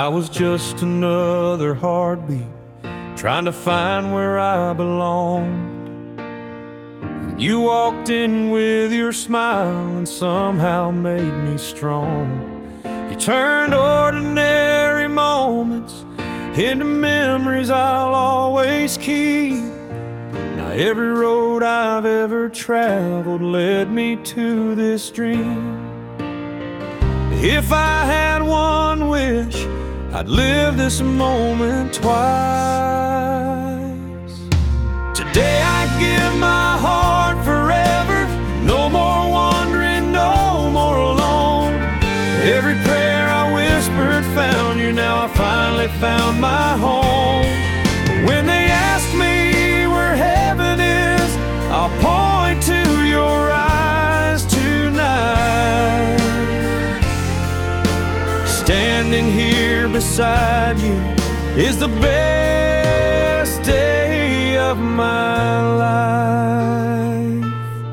I was just another heartbeat, trying to find where I belonged. You walked in with your smile and somehow made me strong. You turned ordinary moments into memories I'll always keep. Now every road I've ever traveled led me to this dream. If I had one wish, I'd live this moment twice. Today I give my heart forever. No more wandering, no more alone. Every prayer I whispered found you. Now I finally found my home. When they ask me where heaven is, I'll point to your eyes tonight. Standing here beside you is the best day of my life.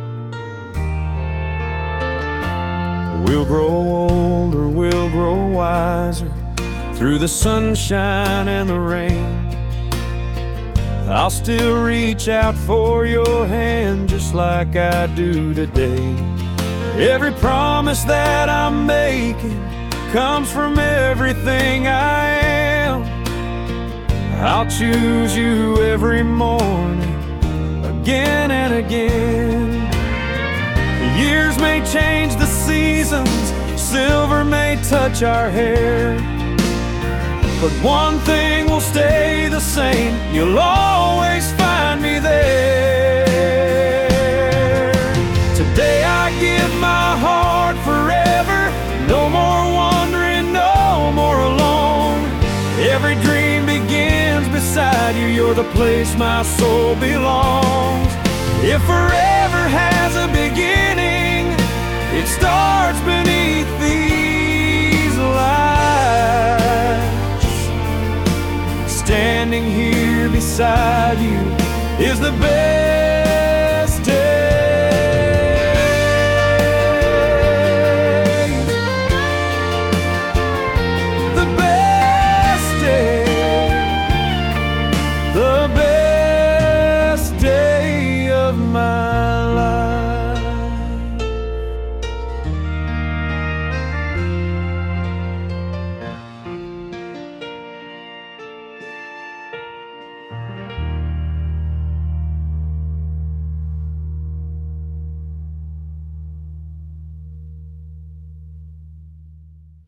We'll grow older, we'll grow wiser, through the sunshine and the rain. I'll still reach out for your hand just like I do today. Every promise that I'm making comes from everything I am. I'll choose you every morning, again and again. The years may change the seasons, silver may touch our hair, but one thing will stay the same: you'll always find me there. Today I give my heart forever. No more wandering, no more alone. Every dream begins beside you. You're the place my soul belongs. If forever has a beginning, it starts beneath these lights. Standing here beside you is the best